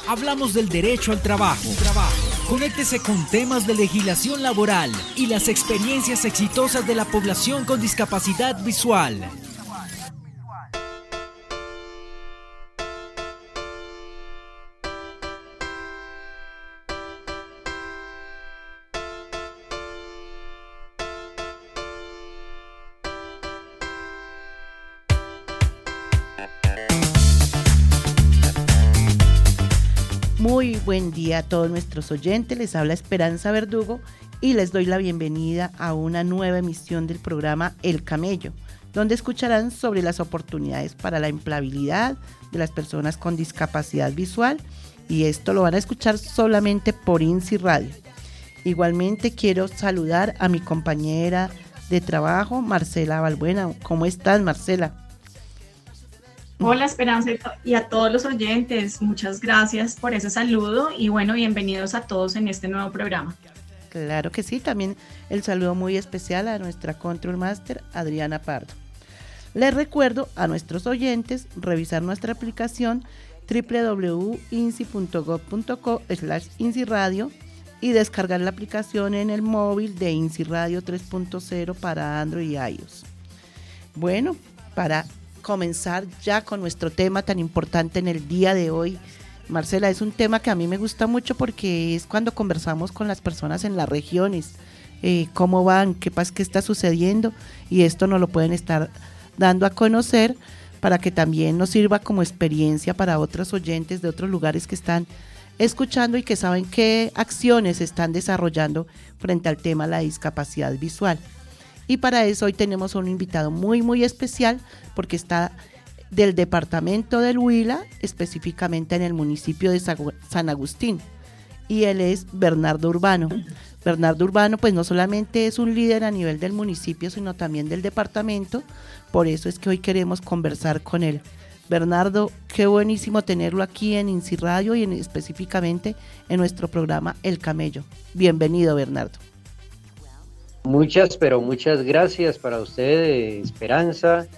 Hablamos del derecho al trabajo. Conéctese con temas de legislación laboral y las experiencias exitosas de la población con discapacidad visual. Muy buen día a todos nuestros oyentes, les habla Esperanza Verdugo y les doy la bienvenida a una nueva emisión del programa El Camello, donde escucharán sobre las oportunidades para la empleabilidad de las personas con discapacidad visual, y esto lo van a escuchar solamente por INSI Radio. Igualmente quiero saludar a mi compañera de trabajo, Marcela Balbuena. ¿Cómo estás, Marcela? Hola Esperanza y a todos los oyentes, muchas gracias por ese saludo y bueno, bienvenidos a todos en este nuevo programa. Claro que sí, también el saludo muy especial a nuestra Control Master, Adriana Pardo. Les recuerdo a nuestros oyentes revisar nuestra aplicación www.insi.gov.co/INSI Radio y descargar la aplicación en el móvil de INSI Radio 3.0 para Android y iOS. Bueno, para comenzar ya con nuestro tema tan importante en el día de hoy, Marcela, es un tema que a mí me gusta mucho porque es cuando conversamos con las personas en las regiones, cómo van, qué está sucediendo, y esto nos lo pueden estar dando a conocer para que también nos sirva como experiencia para otros oyentes de otros lugares que están escuchando y que saben qué acciones están desarrollando frente al tema de la discapacidad visual. Y para eso hoy tenemos un invitado muy especial porque está del departamento del Huila, específicamente en el municipio de San Agustín, y él es Bernardo Urbano. Bernardo Urbano pues no solamente es un líder a nivel del municipio, sino también del departamento, por eso es que hoy queremos conversar con él. Bernardo, qué buenísimo tenerlo aquí en INSI Radio y específicamente en nuestro programa El Camello. Bienvenido, Bernardo. Muchas gracias para usted, Esperanza,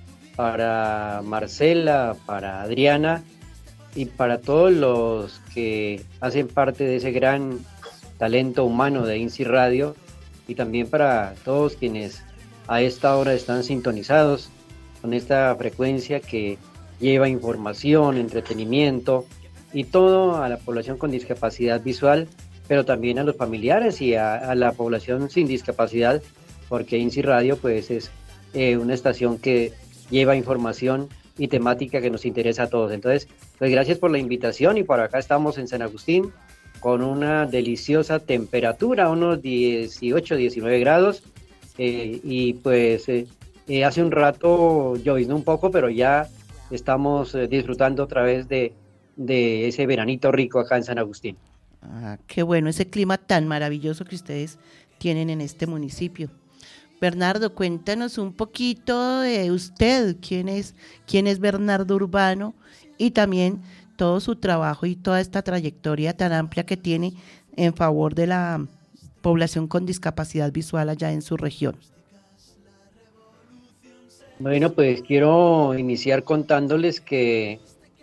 para Marcela, para Adriana y para todos los que hacen parte de ese gran talento humano de INSI Radio, y también para todos quienes a esta hora están sintonizados con esta frecuencia que lleva información, entretenimiento y todo a la población con discapacidad visual, pero también a los familiares y a la población sin discapacidad, porque INSI Radio pues es una estación que lleva información y temática que nos interesa a todos. Entonces, pues gracias por la invitación, y por acá estamos en San Agustín con una deliciosa temperatura, unos 18, 19 grados, y pues hace un rato lloviznó un poco, pero ya estamos disfrutando otra vez de ese veranito rico acá en San Agustín. Ah, qué bueno ese clima tan maravilloso que ustedes tienen en este municipio. Bernardo, cuéntanos un poquito de usted, quién es Bernardo Urbano, y también todo su trabajo y toda esta trayectoria tan amplia que tiene en favor de la población con discapacidad visual allá en su región. Bueno, pues quiero iniciar contándoles que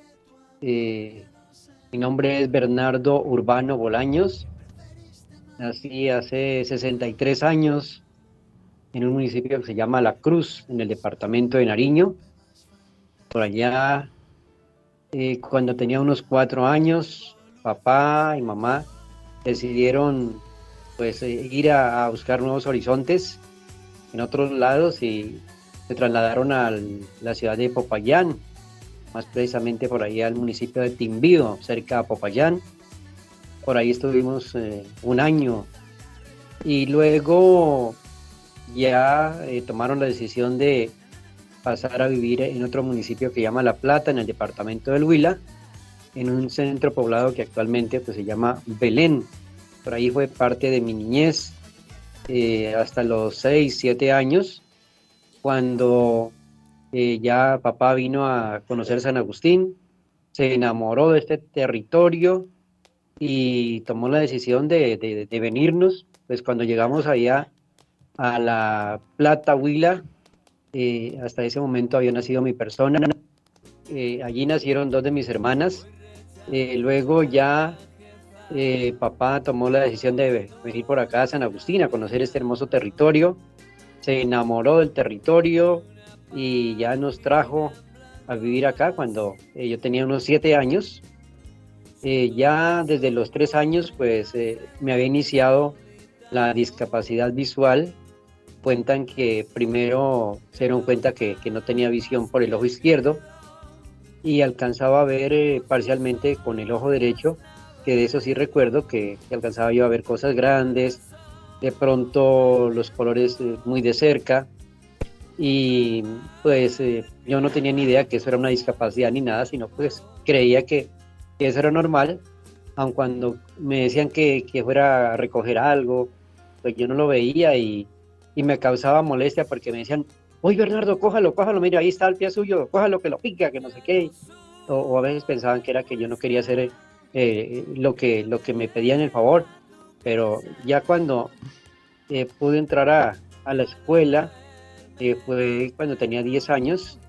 mi nombre es Bernardo Urbano Bolaños. Nací hace 63 años en un municipio que se llama La Cruz, en el departamento de Nariño. Por allá, cuando tenía unos 4 años, papá y mamá decidieron pues ir a buscar nuevos horizontes en otros lados y se trasladaron a la ciudad de Popayán, más precisamente por ahí al municipio de Timbío, cerca de Popayán. Por ahí estuvimos un año, y luego ya tomaron la decisión de pasar a vivir en otro municipio que se llama La Plata, en el departamento del Huila, en un centro poblado que actualmente pues se llama Belén. Por ahí fue parte de mi niñez hasta los 6, 7 años, cuando ya papá vino a conocer San Agustín, se enamoró de este territorio y tomó la decisión de venirnos. Pues cuando llegamos allá a La Plata, Huila, hasta ese momento había nacido mi persona. Allí nacieron 2 de mis hermanas, Luego ya papá tomó la decisión de venir por acá a San Agustín a conocer este hermoso territorio. Se enamoró del territorio y ya nos trajo a vivir acá cuando yo tenía unos 7 años. Ya desde los 3 años pues me había iniciado la discapacidad visual. Cuentan que primero se dieron cuenta que no tenía visión por el ojo izquierdo y alcanzaba a ver parcialmente con el ojo derecho, que de eso sí recuerdo que alcanzaba yo a ver cosas grandes, de pronto los colores muy de cerca, y pues yo no tenía ni idea que eso era una discapacidad ni nada, sino pues creía que eso era normal, aun cuando me decían que fuera a recoger algo, pues yo no lo veía y me causaba molestia porque me decían, oye Bernardo, cójalo, mira, ahí está el pie suyo, cójalo que lo pica, que no sé qué, o a veces pensaban que era que yo no quería hacer lo que me pedían el favor, pero ya cuando pude entrar a la escuela, fue cuando tenía 10 años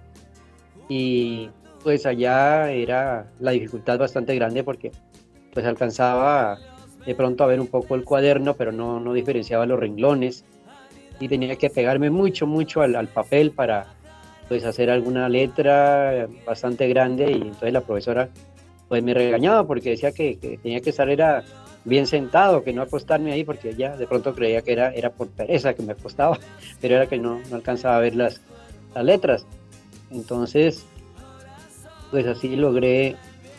y pues allá era la dificultad bastante grande porque pues alcanzaba de pronto a ver un poco el cuaderno, pero no diferenciaba los renglones y tenía que pegarme mucho al papel para pues hacer alguna letra bastante grande, y entonces la profesora pues me regañaba porque decía que tenía que estar era bien sentado, que no acostarme ahí, porque ella de pronto creía que era por pereza que me acostaba, pero era que no alcanzaba a ver las letras. Entonces pues así logré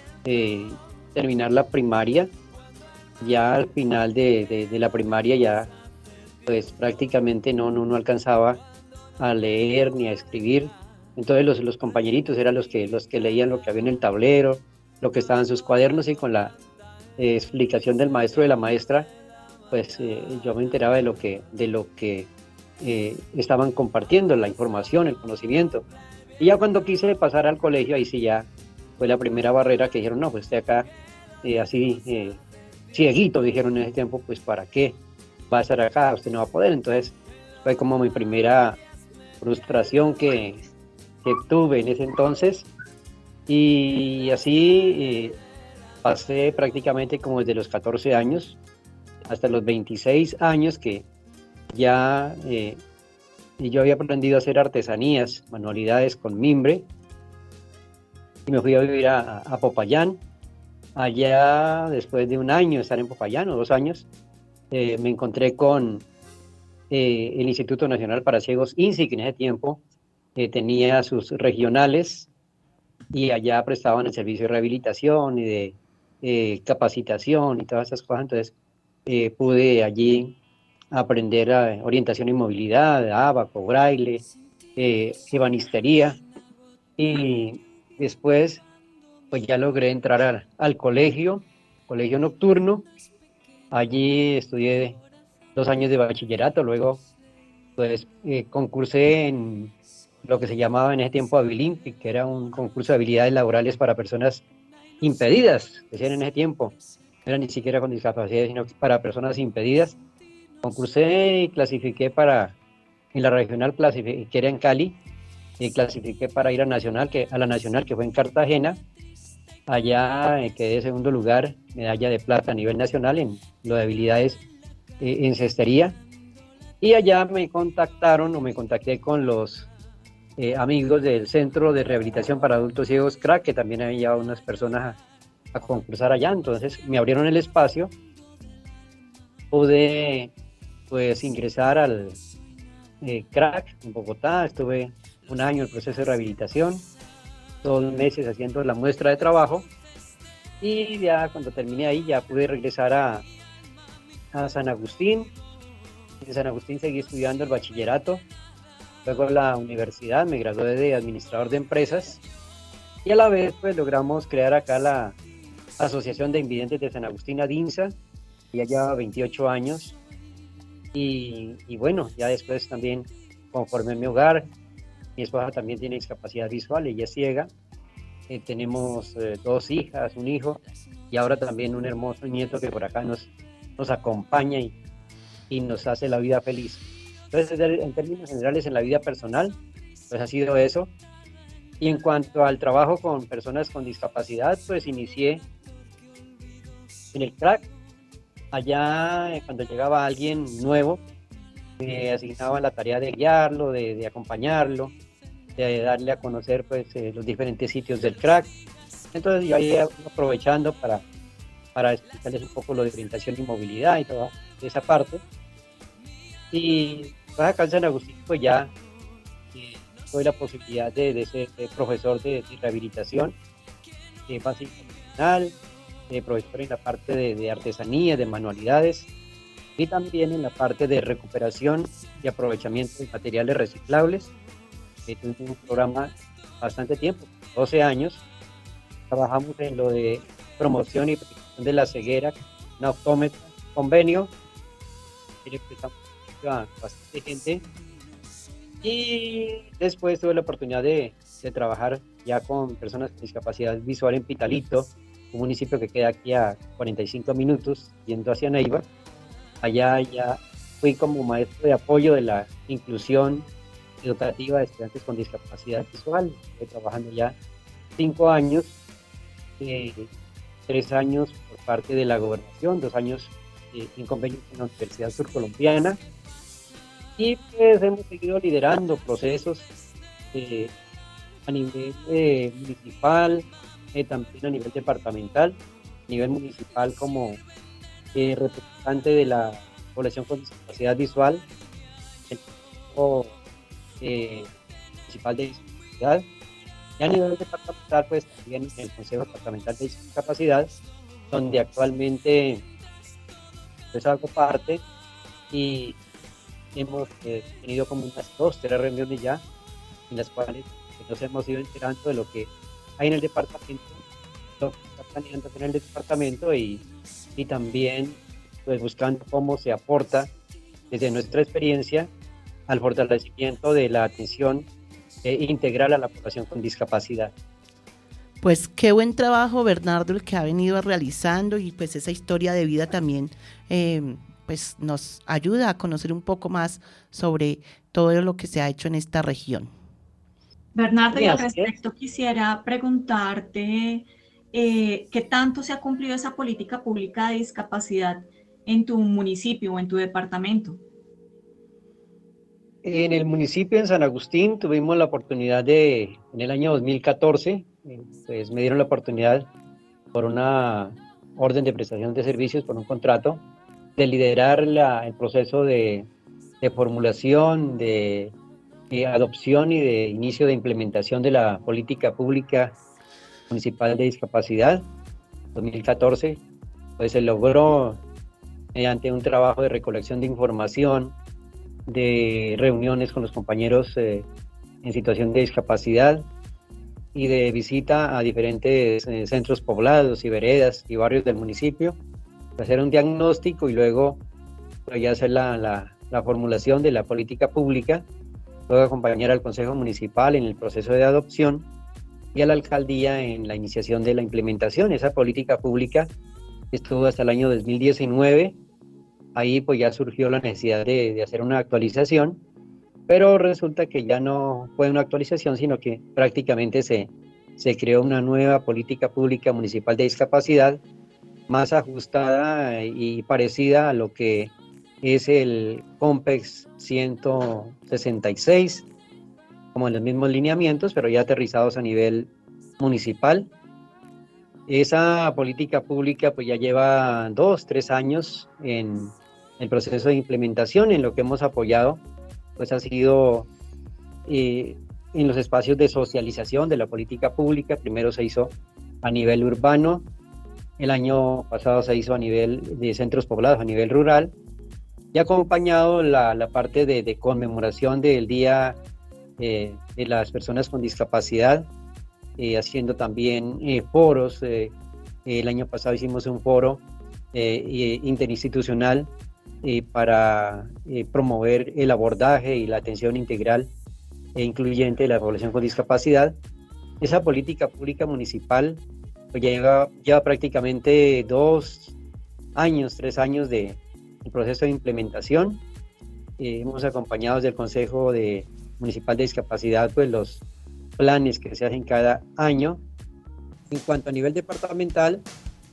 terminar la primaria. Ya al final de la primaria ya pues prácticamente no alcanzaba a leer ni a escribir. Entonces los compañeritos eran los que leían lo que había en el tablero, lo que estaba en sus cuadernos, y con la explicación del maestro o de la maestra, pues yo me enteraba de lo que estaban compartiendo, la información, el conocimiento. Y ya cuando quise pasar al colegio, ahí sí ya fue la primera barrera, que dijeron, no, pues usted acá así cieguito, dijeron en ese tiempo, pues ¿para qué va a estar acá? Usted no va a poder. Entonces fue como mi primera frustración que tuve en ese entonces, y así pasé prácticamente como desde los 14 años hasta los 26 años que ya yo había aprendido a hacer artesanías, manualidades con mimbre, y me fui a vivir a Popayán. Allá, después de un año de estar en Popayán, o 2 años, me encontré con el Instituto Nacional para Ciegos, INSI, que en ese tiempo tenía sus regionales, y allá prestaban el servicio de rehabilitación y de capacitación y todas esas cosas. Entonces pude allí aprender orientación y movilidad, ábaco, braille, ebanistería, y después pues ya logré entrar al colegio nocturno. Allí estudié 2 años de bachillerato, luego pues concursé en lo que se llamaba en ese tiempo Habilimpic, que era un concurso de habilidades laborales para personas impedidas, decían en ese tiempo, no era ni siquiera con discapacidad, sino para personas impedidas. Concursé y clasifiqué en la regional, que era en Cali, y clasifiqué para ir a la nacional, que fue en Cartagena. Allá quedé segundo lugar, medalla de plata a nivel nacional en lo de habilidades en cestería. Y allá me contacté con los amigos del Centro de Rehabilitación para Adultos Ciegos CRAC, que también había llevado unas personas a concursar allá. Entonces me abrieron el espacio, pude pues ingresar al CRAC en Bogotá. Estuve 1 año en el proceso de rehabilitación, 2 meses haciendo la muestra de trabajo, y ya cuando terminé ahí ya pude regresar a San Agustín. En San Agustín seguí estudiando el bachillerato, luego la universidad, me gradué de administrador de empresas, y a la vez pues logramos crear acá la Asociación de Invidentes de San Agustín, ADINSA, ya lleva 28 años, y bueno, ya después también conformé mi hogar. Mi esposa también tiene discapacidad visual, ella es ciega. Tenemos 2 hijas, 1 hijo, y ahora también un hermoso nieto que por acá nos acompaña y nos hace la vida feliz. Entonces, en términos generales, en la vida personal, pues ha sido eso. Y en cuanto al trabajo con personas con discapacidad, pues inicié En el CRAC, allá cuando llegaba alguien nuevo, me asignaban la tarea de guiarlo, de acompañarlo, de darle a conocer pues los diferentes sitios del CRAC. Entonces yo ahí aprovechando para explicarles un poco lo de orientación y movilidad y toda esa parte. Y pues acá en San Agustín pues ya tuve la posibilidad de ser profesor de rehabilitación básica profesional, profesor en la parte de artesanía, de manualidades, y también en la parte de recuperación y aprovechamiento de materiales reciclables. Tuve un programa bastante tiempo, 12 años. Trabajamos en lo de promoción y protección de la ceguera, un optómetra, convenio, que le prestamos a bastante gente. Y después tuve la oportunidad de trabajar ya con personas con discapacidad visual en Pitalito, un municipio que queda aquí a 45 minutos yendo hacia Neiva. Allá ya fui como maestro de apoyo de la inclusión educativa de estudiantes con discapacidad visual. Estoy trabajando ya 5 años, 3 años por parte de la gobernación, 2 años en convenio con la Universidad Surcolombiana. Y pues hemos seguido liderando procesos a nivel municipal, también a nivel departamental, a nivel municipal como representante de la población con discapacidad visual, el municipal de discapacidad, y a nivel departamental pues también en el Consejo Departamental de Discapacidad, donde actualmente pues hago parte, y hemos tenido como unas 2-3 reuniones ya en las cuales nos hemos ido enterando de lo que hay en el departamento, lo que está planeando en el departamento, y también pues buscando cómo se aporta desde nuestra experiencia al fortalecimiento de la atención integral a la población con discapacidad. Pues qué buen trabajo, Bernardo, el que ha venido realizando, y pues esa historia de vida también pues nos ayuda a conocer un poco más sobre todo lo que se ha hecho en esta región. Bernardo, y al respecto quisiera preguntarte ¿qué tanto se ha cumplido esa política pública de discapacidad en tu municipio o en tu departamento? En el municipio de San Agustín tuvimos la oportunidad en el año 2014, pues me dieron la oportunidad por una orden de prestación de servicios, por un contrato, de liderar el proceso de formulación, de adopción y de inicio de implementación de la política pública municipal de discapacidad 2014. Pues se logró mediante un trabajo de recolección de información, de reuniones con los compañeros en situación de discapacidad y de visita a diferentes centros poblados y veredas y barrios del municipio, hacer un diagnóstico y luego pues, ya hacer la formulación de la política pública, luego acompañar al Consejo Municipal en el proceso de adopción y a la alcaldía en la iniciación de la implementación. Esa política pública estuvo hasta el año 2019, ahí pues ya surgió la necesidad de hacer una actualización, pero resulta que ya no fue una actualización, sino que prácticamente se creó una nueva política pública municipal de discapacidad, más ajustada y parecida a lo que es el COMPEX 166, como en los mismos lineamientos, pero ya aterrizados a nivel municipal. Esa política pública pues ya lleva 2-3 años en el proceso de implementación. En lo que hemos apoyado pues ha sido en los espacios de socialización de la política pública. Primero se hizo a nivel urbano, el año pasado se hizo a nivel de centros poblados, a nivel rural, y acompañado la parte de conmemoración del Día de las Personas con Discapacidad, haciendo también foros. El año pasado hicimos un foro interinstitucional para promover el abordaje y la atención integral e incluyente de la población con discapacidad. Esa política pública municipal pues lleva prácticamente 2 años, 3 años de proceso de implementación. Hemos acompañado desde el Consejo Municipal de Discapacidad pues los planes que se hacen cada año. En cuanto a nivel departamental,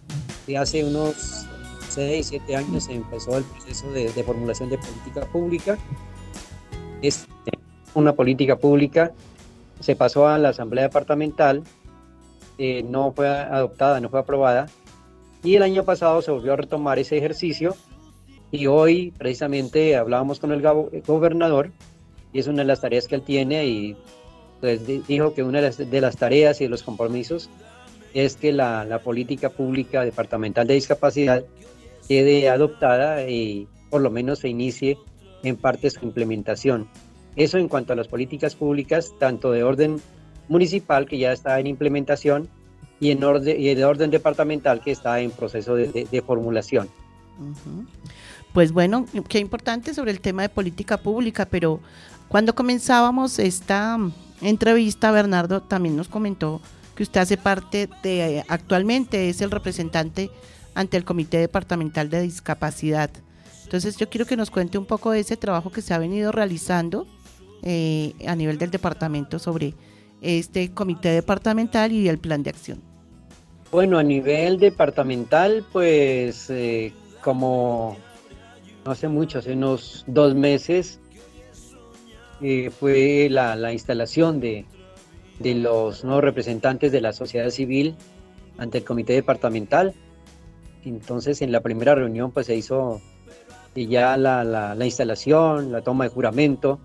de hace unos 6, 7 años se empezó el proceso de formulación de política pública. Es una política pública, se pasó a la Asamblea Departamental, no fue adoptada, no fue aprobada, y el año pasado se volvió a retomar ese ejercicio, y hoy precisamente hablábamos con el gobernador, y es una de las tareas que él tiene, y pues dijo que una de las tareas y de los compromisos es que la política pública departamental de discapacidad quede adoptada y por lo menos se inicie en parte su implementación. Eso en cuanto a las políticas públicas, tanto de orden municipal, que ya está en implementación, y de orden departamental, que está en proceso de formulación. Uh-huh. Pues bueno, qué importante sobre el tema de política pública, pero cuando comenzábamos esta entrevista, Bernardo también nos comentó que usted hace parte actualmente es el representante ante el Comité Departamental de Discapacidad. Entonces yo quiero que nos cuente un poco de ese trabajo que se ha venido realizando a nivel del departamento sobre este comité departamental y el plan de acción. Bueno, a nivel departamental, pues como no hace mucho, hace unos 2 meses, fue la instalación de los nuevos representantes de la sociedad civil ante el comité departamental. Entonces, en la primera reunión pues se hizo ya la instalación, la toma de juramento,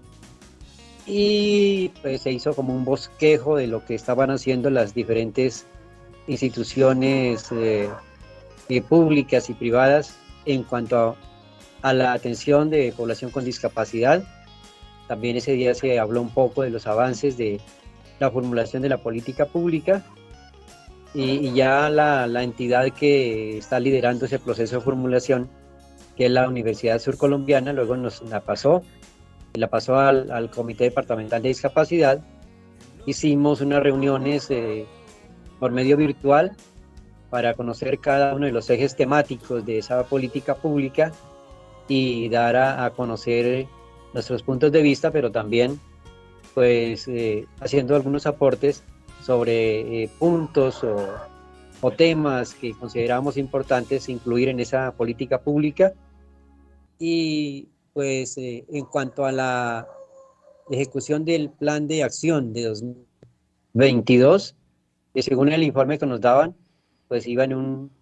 y pues se hizo como un bosquejo de lo que estaban haciendo las diferentes instituciones públicas y privadas en cuanto a la atención de población con discapacidad. También ese día se habló un poco de los avances de la formulación de la política pública, y ya la entidad que está liderando ese proceso de formulación, que es la Universidad Surcolombiana, luego nos la pasó al Comité Departamental de Discapacidad. Hicimos unas reuniones por medio virtual para conocer cada uno de los ejes temáticos de esa política pública y dar a conocer nuestros puntos de vista, pero también pues haciendo algunos aportes sobre puntos o temas que consideramos importantes incluir en esa política pública. Y pues en cuanto a la ejecución del plan de acción de 2022, según el informe que nos daban, pues iba en un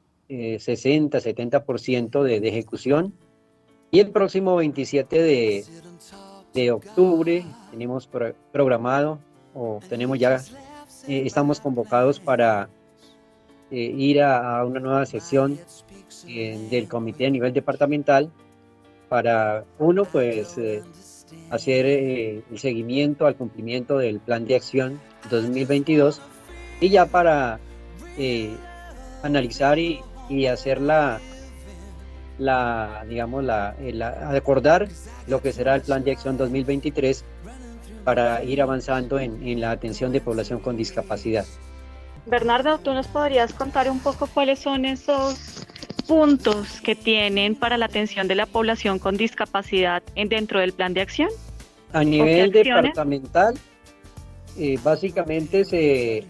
60-70% de ejecución, y el próximo 27 de octubre tenemos programado, o tenemos ya, estamos convocados para ir a una nueva sección del comité a nivel departamental para, uno, pues hacer el seguimiento al cumplimiento del plan de acción 2022, y ya para analizar y hacer acordar lo que será el plan de acción 2023 para ir avanzando en la atención de población con discapacidad. Bernardo, ¿tú nos podrías contar un poco cuáles son esos puntos que tienen para la atención de la población con discapacidad dentro del plan de acción? A nivel departamental, básicamente se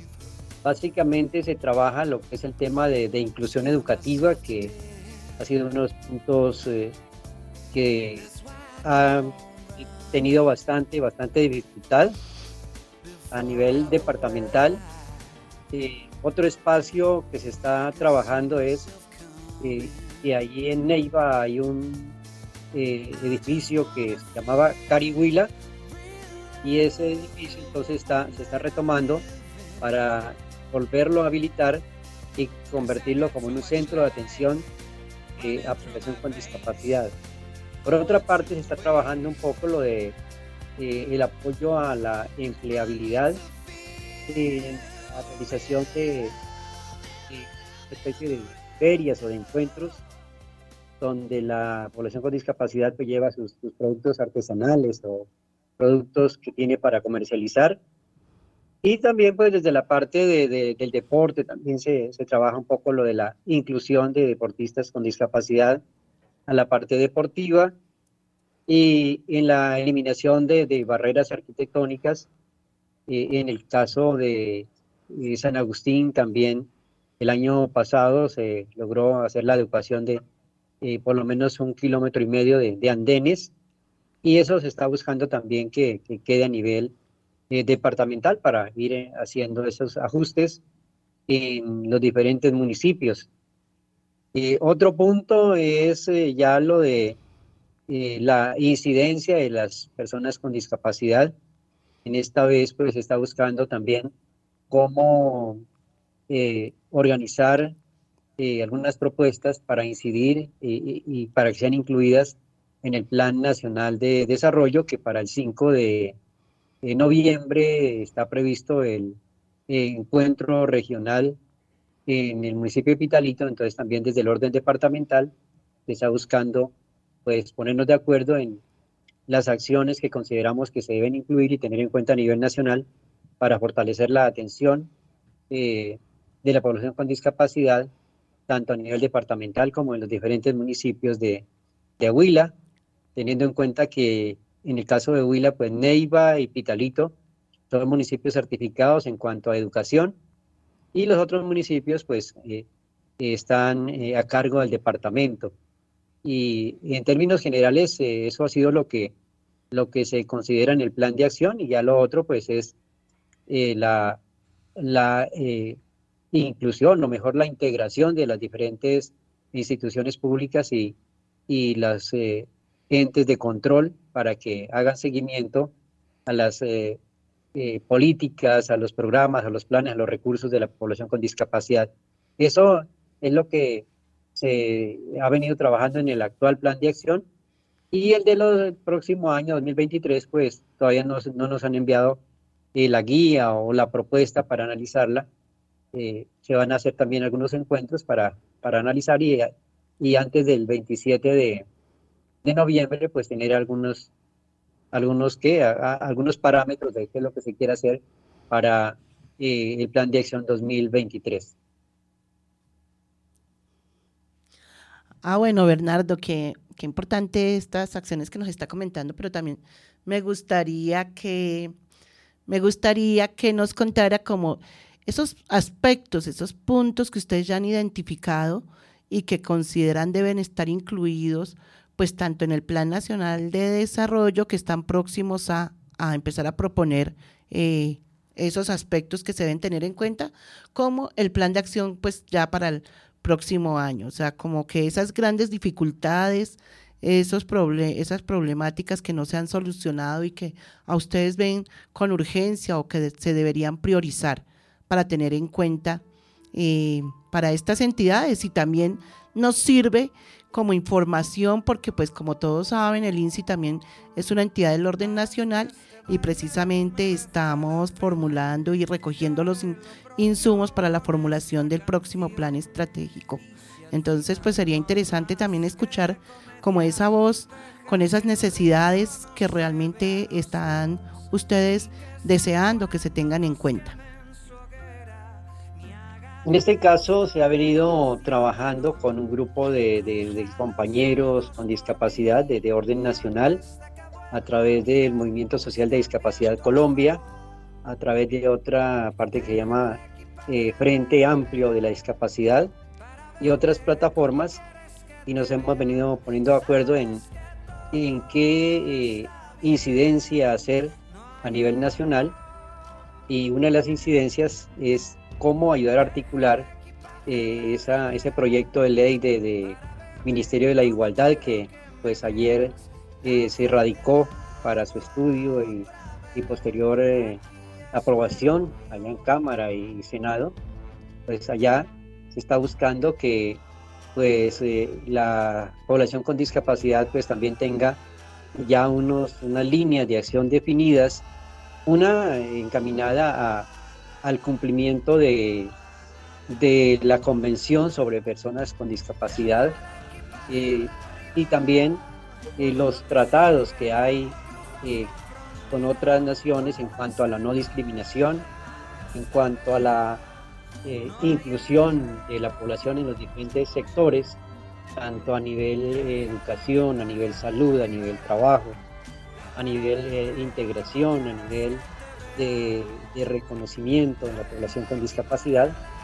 trabaja lo que es el tema de inclusión educativa, que ha sido uno de los puntos que ha tenido bastante dificultad a nivel departamental. Otro espacio que se está trabajando es que allí en Neiva hay un edificio que se llamaba Carihuila, y ese edificio entonces se está retomando para volverlo a habilitar y convertirlo como en un centro de atención a población con discapacidad. Por otra parte, se está trabajando un poco lo de el apoyo a la empleabilidad, la realización de una especie de ferias o de encuentros donde la población con discapacidad pues lleva sus productos artesanales o productos que tiene para comercializar. Y también pues desde la parte del deporte también se trabaja un poco lo de la inclusión de deportistas con discapacidad a la parte deportiva, y en la eliminación de barreras arquitectónicas. En el caso de San Agustín también El año pasado se logró hacer la adecuación de por lo menos 1,5 kilómetros de andenes, y eso se está buscando también que quede a nivel departamental para ir haciendo esos ajustes en los diferentes municipios. Otro punto es ya lo de la incidencia de las personas con discapacidad. En esta vez pues se está buscando también cómo organizar algunas propuestas para incidir y para que sean incluidas en el Plan Nacional de Desarrollo, que para el 5 de noviembre está previsto el encuentro regional en el municipio de Pitalito. Entonces también desde el orden departamental se está buscando pues ponernos de acuerdo en las acciones que consideramos que se deben incluir y tener en cuenta a nivel nacional para fortalecer la atención de la población con discapacidad, tanto a nivel departamental como en los diferentes municipios de Huila, teniendo en cuenta que en el caso de Huila, pues Neiva y Pitalito son municipios certificados en cuanto a educación, y los otros municipios pues están a cargo del departamento. Y en términos generales eso ha sido lo que se considera en el plan de acción, y ya lo otro pues es la inclusión, o mejor la integración de las diferentes instituciones públicas y las entes de control para que hagan seguimiento a las políticas, a los programas, a los planes, a los recursos de la población con discapacidad. Eso es lo que se ha venido trabajando en el actual plan de acción, y el de los próximos años, 2023, pues todavía no nos han enviado la guía o la propuesta para analizarla. Se van a hacer también algunos encuentros para analizar, y antes del 27 de noviembre pues tener algunos parámetros de qué es lo que se quiere hacer para el plan de acción 2023. Bueno, Bernardo, qué importante estas acciones que nos está comentando, pero también me gustaría que nos contara como esos aspectos, esos puntos que ustedes ya han identificado y que consideran deben estar incluidos, pues tanto en el Plan Nacional de Desarrollo, que están próximos a empezar a proponer esos aspectos que se deben tener en cuenta, como el plan de acción pues ya para el próximo año. O sea, como que esas grandes dificultades, esas problemáticas que no se han solucionado y que a ustedes ven con urgencia o que se deberían priorizar para tener en cuenta para estas entidades. Y también nos sirve como información porque pues como todos saben, el INSI también es una entidad del orden nacional y precisamente estamos formulando y recogiendo los insumos para la formulación del próximo plan estratégico. Entonces pues sería interesante también escuchar como esa voz con esas necesidades que realmente están ustedes deseando que se tengan en cuenta. En este caso se ha venido trabajando con un grupo de compañeros con discapacidad de orden nacional, a través del Movimiento Social de Discapacidad Colombia, a través de otra parte que se llama Frente Amplio de la Discapacidad y otras plataformas, y nos hemos venido poniendo de acuerdo en qué incidencia hacer a nivel nacional, y una de las incidencias es cómo ayudar a articular ese proyecto de ley de Ministerio de la Igualdad que pues ayer se radicó para su estudio y posterior aprobación allá en Cámara y Senado. Pues allá se está buscando que pues la población con discapacidad pues también tenga ya unas líneas de acción definidas, una encaminada al cumplimiento de la Convención sobre Personas con Discapacidad, y también los tratados que hay con otras naciones en cuanto a la no discriminación, en cuanto a la inclusión de la población en los diferentes sectores, tanto a nivel educación, a nivel salud, a nivel trabajo, a nivel integración, a nivel de reconocimiento de la población con discapacidad.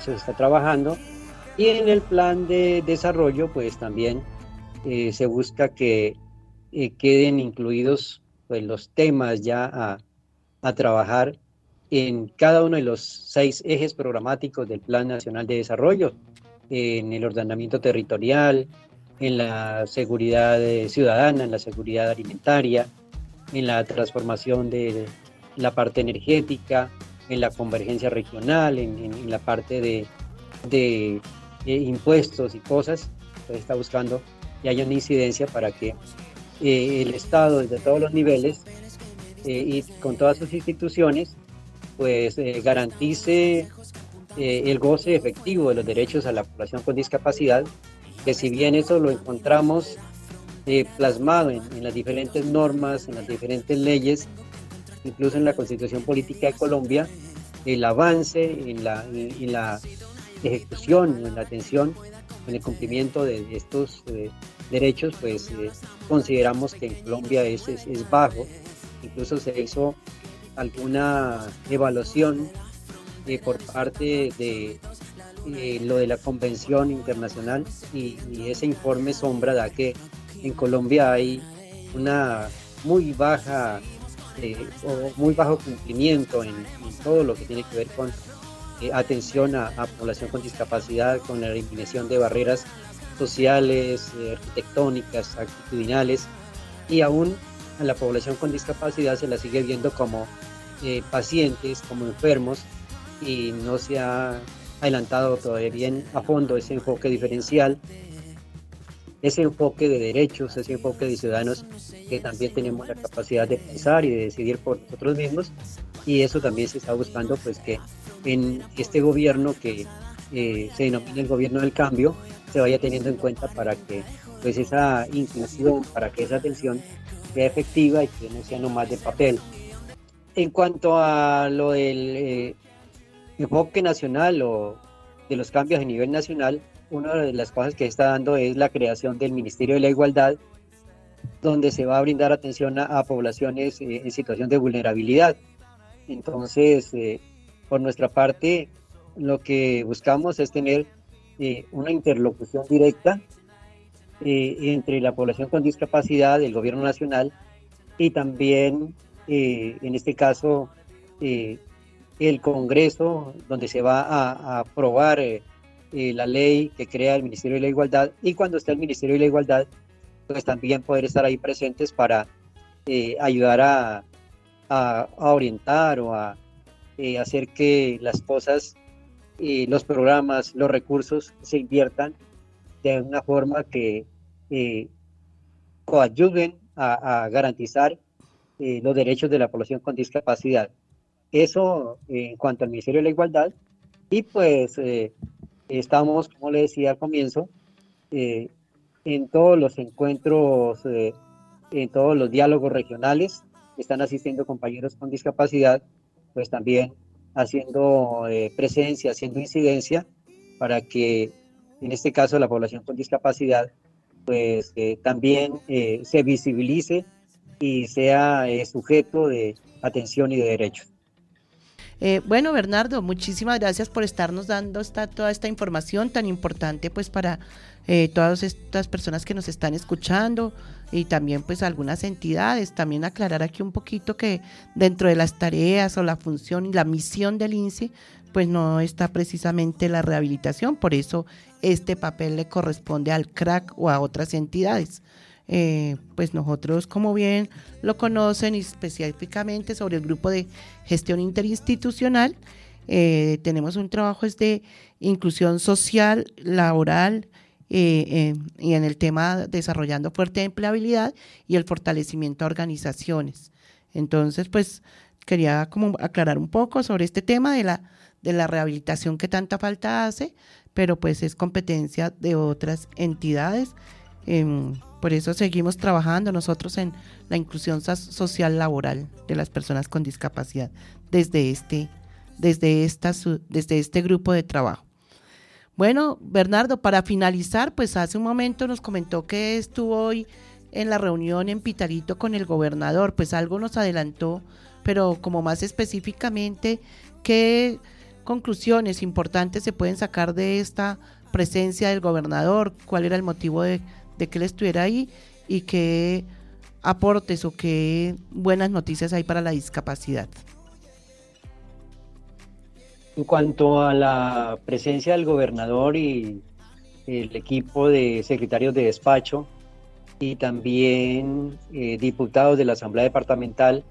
se está trabajando. Y en el plan de desarrollo, pues también se busca que queden incluidos pues, los temas ya a trabajar en cada uno de los 6 ejes programáticos del Plan Nacional de Desarrollo, en el ordenamiento territorial, en la seguridad ciudadana, en la seguridad alimentaria, en la transformación de la parte energética, en la convergencia regional, en la parte de impuestos y cosas. Entonces está buscando que haya una incidencia para que el Estado desde todos los niveles y con todas sus instituciones pues garantice el goce efectivo de los derechos a la población con discapacidad, que si bien eso lo encontramos plasmado en las diferentes normas, en las diferentes leyes, incluso en la Constitución Política de Colombia, el avance en la ejecución, en la atención, en el cumplimiento de estos derechos, pues consideramos que en Colombia es bajo. Incluso se hizo alguna evaluación por parte de lo de la Convención Internacional y ese informe sombra da que en Colombia hay una muy baja o muy bajo cumplimiento en todo lo que tiene que ver con atención a población con discapacidad, con la eliminación de barreras sociales, arquitectónicas, actitudinales, y aún a la población con discapacidad se la sigue viendo como pacientes, como enfermos, y no se ha adelantado todavía bien a fondo ese enfoque diferencial, ese enfoque de derechos, ese enfoque de ciudadanos que también tenemos la capacidad de pensar y de decidir por nosotros mismos, y eso también se está buscando pues que en este gobierno que se denomina el gobierno del cambio se vaya teniendo en cuenta para que pues esa inclusión, para que esa atención sea efectiva y que no sea nomás de papel. En cuanto a lo del enfoque nacional o de los cambios a nivel nacional, una de las cosas que está dando es la creación del Ministerio de la Igualdad, donde se va a brindar atención a poblaciones en situación de vulnerabilidad. Entonces, por nuestra parte, lo que buscamos es tener una interlocución directa entre la población con discapacidad, el gobierno nacional y también, en este caso, el Congreso, donde se va a aprobar la ley que crea el Ministerio de la Igualdad, y cuando esté el Ministerio de la Igualdad, pues también poder estar ahí presentes para ayudar a orientar o a hacer que las cosas, los programas, los recursos se inviertan de una forma que coadyuven a garantizar los derechos de la población con discapacidad. Eso en cuanto al Ministerio de la Igualdad. Y pues estamos, como le decía al comienzo, en todos los encuentros, en todos los diálogos regionales, están asistiendo compañeros con discapacidad, pues también haciendo presencia, haciendo incidencia, para que en este caso la población con discapacidad pues también se visibilice y sea sujeto de atención y de derechos. Bueno, Bernardo, muchísimas gracias por estarnos dando toda esta información tan importante pues para todas estas personas que nos están escuchando y también pues algunas entidades. También aclarar aquí un poquito que dentro de las tareas o la función y la misión del INSI pues no está precisamente la rehabilitación, por eso este papel le corresponde al CRAC o a otras entidades. Pues nosotros, como bien lo conocen, y específicamente sobre el grupo de gestión interinstitucional, tenemos un trabajo de inclusión social, laboral, y en el tema desarrollando fuerte empleabilidad y el fortalecimiento de organizaciones. Entonces, pues quería como aclarar un poco sobre este tema de la rehabilitación que tanta falta hace, pero pues es competencia de otras entidades. Por eso seguimos trabajando nosotros en la inclusión social laboral de las personas con discapacidad desde este grupo de trabajo. Bueno, Bernardo, para finalizar, pues hace un momento nos comentó que estuvo hoy en la reunión en Pitalito con el gobernador, pues algo nos adelantó, pero como más específicamente, ¿qué conclusiones importantes se pueden sacar de esta presencia del gobernador? ¿Cuál era el motivo de que él estuviera ahí? ¿Y qué aportes o qué buenas noticias hay para la discapacidad? En cuanto a la presencia del gobernador y el equipo de secretarios de despacho y también diputados de la Asamblea Departamental,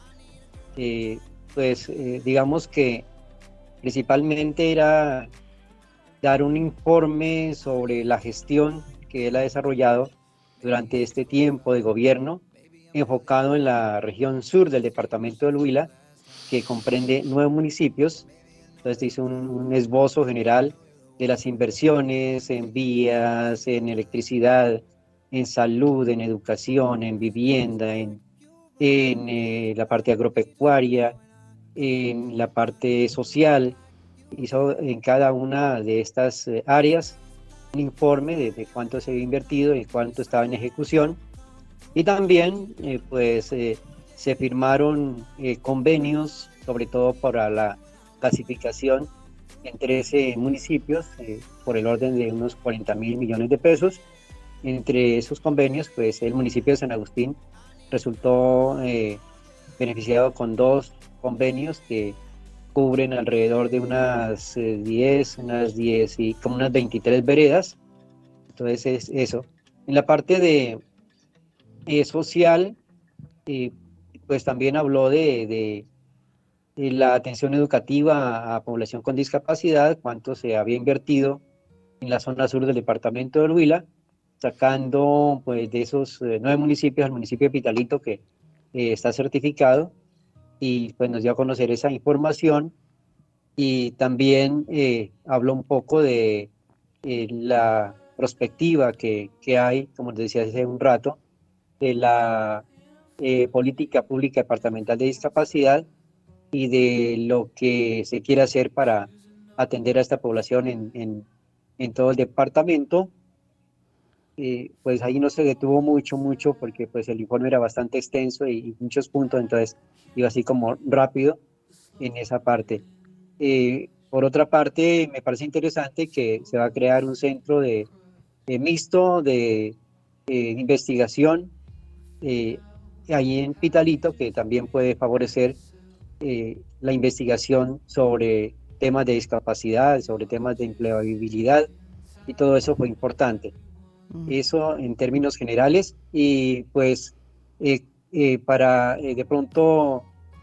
digamos que principalmente era dar un informe sobre la gestión que él ha desarrollado durante este tiempo de gobierno, enfocado en la región sur del departamento del Huila, que comprende 9 municipios. Entonces hizo un esbozo general de las inversiones en vías, en electricidad, en salud, en educación, en vivienda, en la parte agropecuaria, en la parte social. Hizo en cada una de estas áreas un informe de cuánto se había invertido y cuánto estaba en ejecución. Y también se firmaron convenios, sobre todo para la clasificación en 13 municipios por el orden de unos 40.000 millones de pesos. Entre esos convenios, pues el municipio de San Agustín resultó beneficiado con 2 convenios que cubren alrededor de unas 10 y como unas 23 veredas. Entonces es eso. En la parte de social, pues también habló de la atención educativa a población con discapacidad, cuánto se había invertido en la zona sur del departamento del Huila, sacando pues de esos 9 municipios al municipio de Pitalito, que está certificado, y pues nos dio a conocer esa información. Y también habló un poco de la perspectiva que hay, como les decía hace un rato, de la política pública departamental de discapacidad y de lo que se quiere hacer para atender a esta población en todo el departamento. Pues ahí no se detuvo mucho, porque pues el informe era bastante extenso y muchos puntos, entonces iba así como rápido en esa parte. Por otra parte, me parece interesante que se va a crear un centro mixto de investigación ahí en Pitalito, que también puede favorecer la investigación sobre temas de discapacidad, sobre temas de empleabilidad, y todo eso fue importante. Eso en términos generales. Y pues para de pronto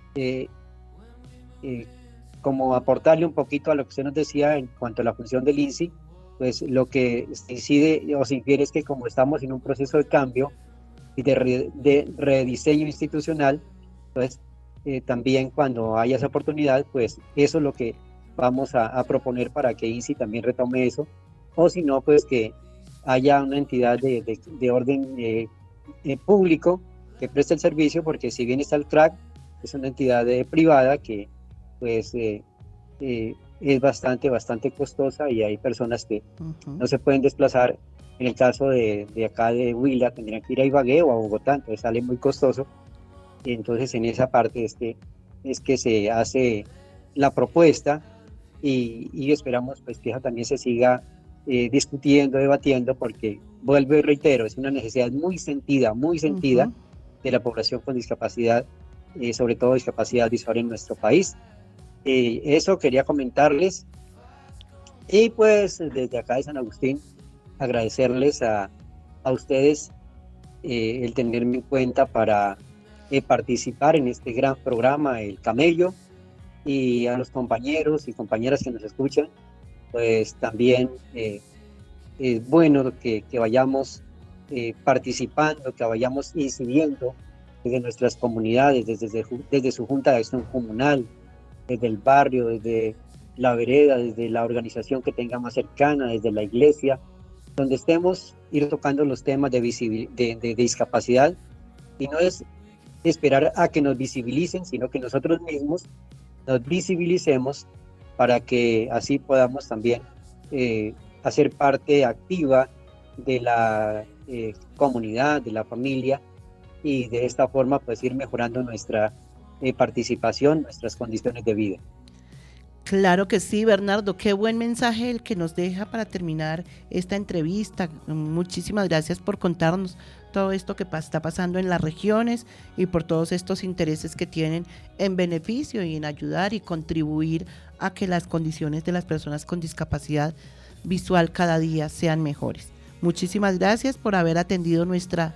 como aportarle un poquito a lo que usted nos decía en cuanto a la función del INSI, pues lo que se incide o se infiere es que como estamos en un proceso de cambio y de rediseño institucional, pues también cuando haya esa oportunidad, pues eso es lo que vamos a proponer para que INSI también retome eso, o si no, pues que haya una entidad de orden público que preste el servicio, porque si bien está el CRAC, es una entidad privada que pues es bastante costosa, y hay personas que no se pueden desplazar. En el caso de acá de Huila, tendrían que ir a Ibagué o a Bogotá, entonces sale muy costoso. Y entonces en esa parte es que se hace la propuesta, y esperamos pues que también se siga discutiendo, debatiendo, porque vuelvo y reitero, es una necesidad muy sentida de la población con discapacidad, sobre todo discapacidad visual en nuestro país. Eso quería comentarles, y pues desde acá de San Agustín agradecerles a ustedes el tenerme en cuenta para participar en este gran programa, El Camello, y a los compañeros y compañeras que nos escuchan, pues también es bueno que vayamos participando, que vayamos incidiendo desde nuestras comunidades, desde su Junta de Acción Comunal, desde el barrio, desde la vereda, desde la organización que tenga más cercana, desde la iglesia, donde estemos, ir tocando los temas de discapacidad, y no es esperar a que nos visibilicen, sino que nosotros mismos nos visibilicemos para que así podamos también hacer parte activa de la comunidad, de la familia, y de esta forma pues ir mejorando nuestra participación, nuestras condiciones de vida. Claro que sí, Bernardo, qué buen mensaje el que nos deja para terminar esta entrevista. Muchísimas gracias por contarnos todo esto que está pasando en las regiones y por todos estos intereses que tienen en beneficio y en ayudar y contribuir a que las condiciones de las personas con discapacidad visual cada día sean mejores. Muchísimas gracias por haber atendido nuestro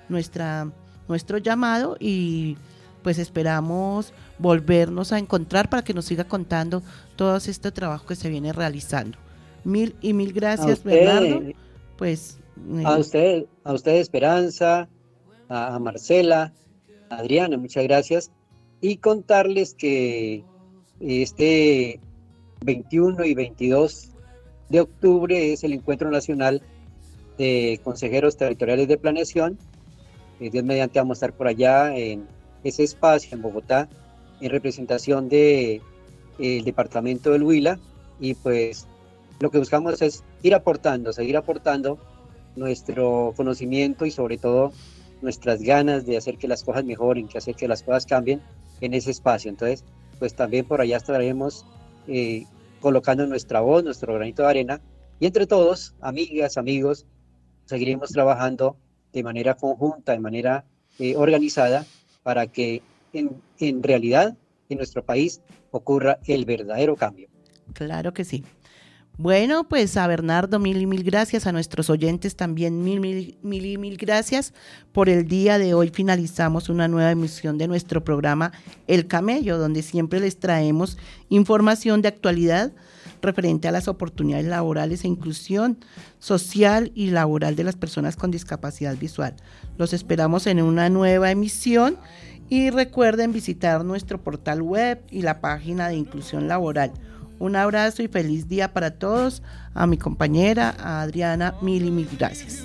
llamado y pues esperamos volvernos a encontrar para que nos siga contando todo este trabajo que se viene realizando. Mil gracias, Bernardo. Pues a usted Esperanza, a Marcela, a Adriana, muchas gracias. Y contarles que este 21 y 22 de octubre es el Encuentro Nacional de Consejeros Territoriales de Planeación. Dios mediante vamos a estar por allá en ese espacio en Bogotá, en representación del departamento del Huila, y pues lo que buscamos es seguir aportando nuestro conocimiento y sobre todo nuestras ganas de hacer que las cosas mejoren, que hacer que las cosas cambien en ese espacio. Entonces, pues también por allá estaremos colocando nuestra voz, nuestro granito de arena, y entre todos, amigas, amigos, seguiremos trabajando de manera conjunta, de manera organizada, para que en realidad en nuestro país ocurra el verdadero cambio. Claro que sí. Bueno, pues a Bernardo mil gracias, a nuestros oyentes también mil gracias. Por el día de hoy finalizamos una nueva emisión de nuestro programa El Camello, donde siempre les traemos información de actualidad referente a las oportunidades laborales e inclusión social y laboral de las personas con discapacidad visual. Los esperamos en una nueva emisión y recuerden visitar nuestro portal web y la página de inclusión laboral. Un abrazo y feliz día para todos. A mi compañera, a Adriana, mil gracias.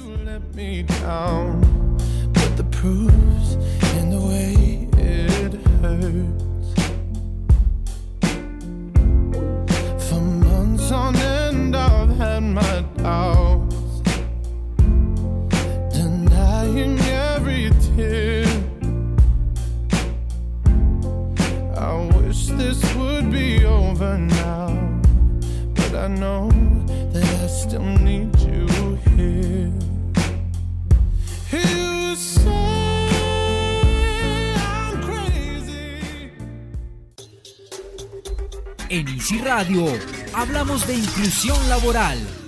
On end I've had my doubts, denying every tear. I wish this would be over now, but I know that I still need you here. You say I'm crazy. En Easy Radio hablamos de inclusión laboral